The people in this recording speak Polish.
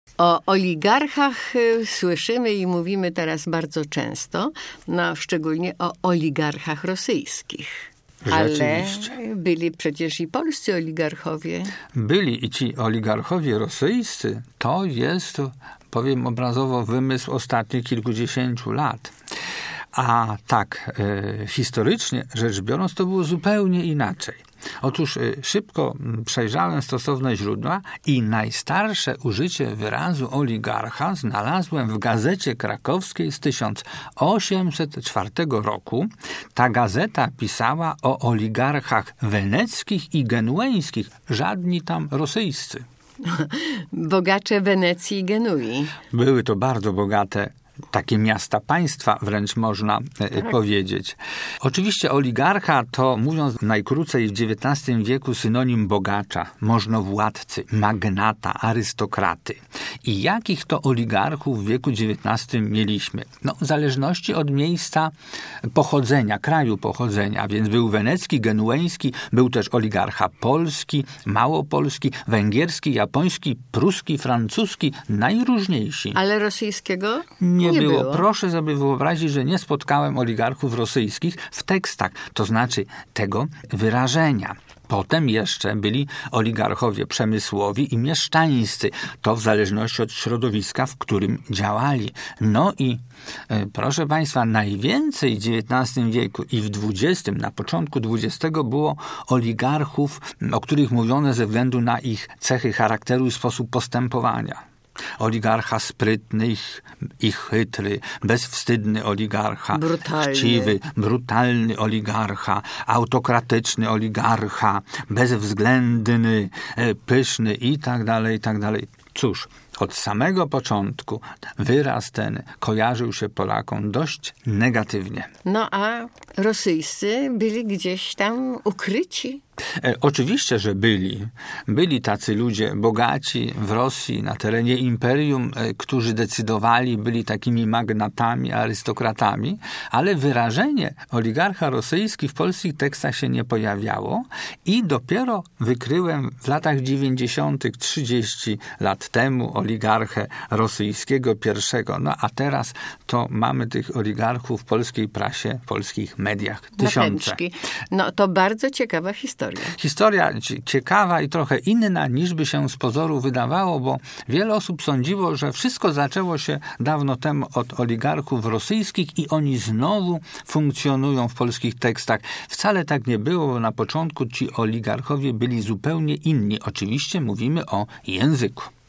O oligarchach słyszymy i mówimy teraz bardzo często, no szczególnie o oligarchach rosyjskich. Ale byli przecież i polscy oligarchowie. Byli i ci oligarchowie rosyjscy to jest, powiem obrazowo, wymysł ostatnich kilkudziesięciu lat. A tak, historycznie rzecz biorąc, to było zupełnie inaczej. Otóż szybko przejrzałem stosowne źródła i najstarsze użycie wyrazu oligarcha znalazłem w Gazecie Krakowskiej z 1804 roku. Ta gazeta pisała o oligarchach weneckich i genueńskich, żadni tam rosyjscy. Bogacze Wenecji i Genui. Były to bardzo bogate takie miasta państwa, wręcz można powiedzieć. Oczywiście oligarcha to, mówiąc najkrócej, w XIX wieku synonim bogacza, możnowładcy, magnata, arystokraty. I jakich to oligarchów w wieku XIX mieliśmy? No, w zależności od miejsca pochodzenia, kraju pochodzenia, więc był wenecki, genueński, był też oligarcha polski, małopolski, węgierski, japoński, pruski, francuski, najróżniejsi. Ale rosyjskiego? Nie było. Proszę sobie wyobrazić, że nie spotkałem oligarchów rosyjskich w tekstach, to znaczy tego wyrażenia. Potem jeszcze byli oligarchowie przemysłowi i mieszczańscy. To w zależności od środowiska, w którym działali. No i proszę Państwa, najwięcej w XIX wieku i w XX, na początku XX było oligarchów, o których mówiono ze względu na ich cechy charakteru i sposób postępowania. Oligarcha sprytny i chytry, bezwstydny oligarcha, chciwy, brutalny oligarcha, autokratyczny oligarcha, bezwzględny, pyszny i tak dalej, i tak dalej. Cóż, od samego początku wyraz ten kojarzył się Polakom dość negatywnie. No a rosyjscy byli gdzieś tam ukryci? Oczywiście, że byli. Byli tacy ludzie bogaci w Rosji, na terenie imperium, którzy decydowali, byli takimi magnatami, arystokratami, ale wyrażenie oligarcha rosyjski w polskich tekstach się nie pojawiało i dopiero wykryłem w latach 90., 30 lat temu oligarchę rosyjskiego pierwszego. No a teraz to mamy tych oligarchów w polskiej prasie, w polskich mediach tysiące. No to bardzo ciekawa historia. Historia ciekawa i trochę inna niż by się z pozoru wydawało, bo wiele osób sądziło, że wszystko zaczęło się dawno temu od oligarchów rosyjskich i oni znowu funkcjonują w polskich tekstach. Wcale tak nie było, bo na początku ci oligarchowie byli zupełnie inni. Oczywiście mówimy o języku.